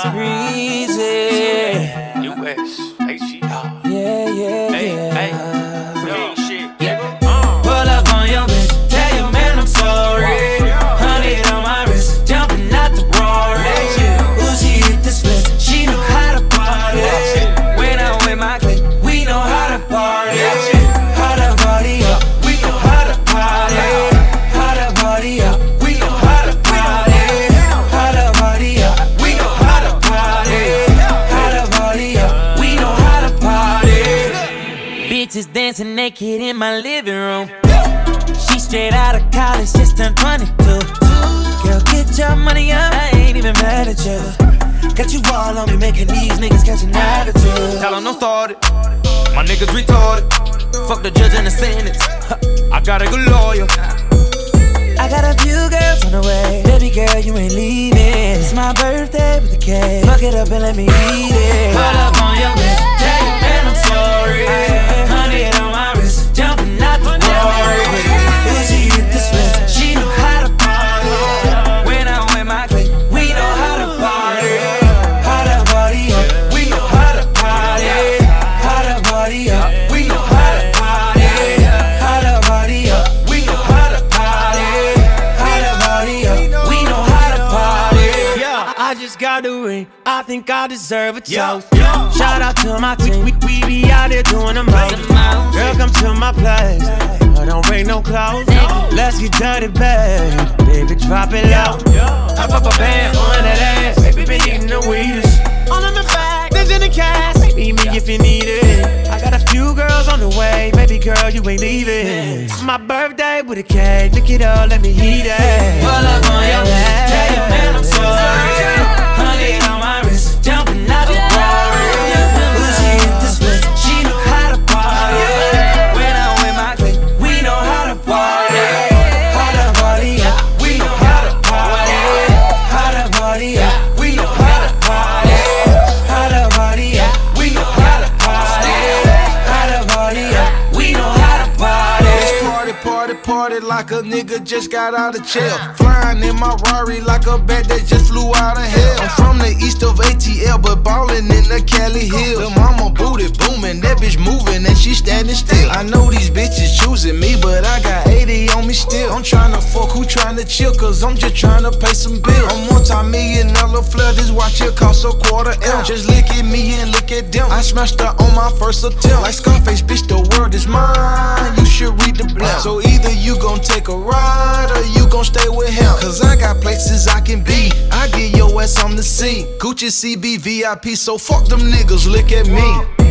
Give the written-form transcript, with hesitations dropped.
it's breezy. US, HGR. Yeah. Hey. Pull up on your bitch, tell your man I'm sorry. 100 on my wrist, jumping out the Rory. Uzi hit the split, she know how to party. When I'm with my clique, we know how to party. How to party up, we know how to party. How to party up, we know how to party. How to party up, we know how to party. How to party up, we know how to party. Bitches dancing naked in my living room. She straight out of college, just turned 22. Girl, get your money up, I ain't even mad at you. Got you all on me, making these niggas catch an attitude. Tell them don't start it, my niggas retarded. Fuck the judge and the sentence, I got a good lawyer. I got a few girls on the way. Baby girl, you ain't leaving. It's my birthday with the cake. Fuck it up and let me eat it. Pull up on your bitch, tell your man I'm sorry. 100 on my wrist, jumping out the Rory. Uzi hit the split, she know how to party. When I'm with my clique, we know how to party. How to party up, we know how to party. How to party up, we know how to party. How to party up, we know how to party. How to party up, we know how to party. Yeah, I just got the ring, I think I deserve a toast. Shout out to my team, we be out there doing the most. Girl, come to my place, I don't bring no clothes. Let's get dirty, babe. Baby, drop it low. I pop a band on that ass. Baby, been eating the weedest. All in the bag, there's in the cash. Meet me if you need it. I got a few girls on the way. Baby girl, you ain't leaving. It's my birthday with a cake. Look it up, let me eat it. Pull up on your back, tell your man I'm sorry. 100 on my wrist, jumping out the Rory. Uzi hit the split, she know how to party. When I'm with my clique, we know how to party. How to party up, we know how to party. How to party up, we know how to party. How to party up, we know how to party. How to party up, we know how to party. Party like a nigga just got out of jail. Flying in my Rari like a bat that just flew out of hell. I'm from the east of ATL, but ballin' in the Cali Hills. The mama booty booming, that bitch moving and she standing still. I know these bitches choosing me, but I got 80 on me still. I'm tryna fuck, who tryna chill, cause I'm just tryna pay some bills. I'm multi-million-dollar flood, this watch here cost a $250,000. Just look at me and look at them. I smashed her on my first attempt. Like Scarface, bitch, the world is mine. You should read the blend. So either you gon' take a ride or you gon' stay with him. Cause I got places I can be. I get your ass on the scene. Gucci CB VIP, so fuck them niggas, look at me.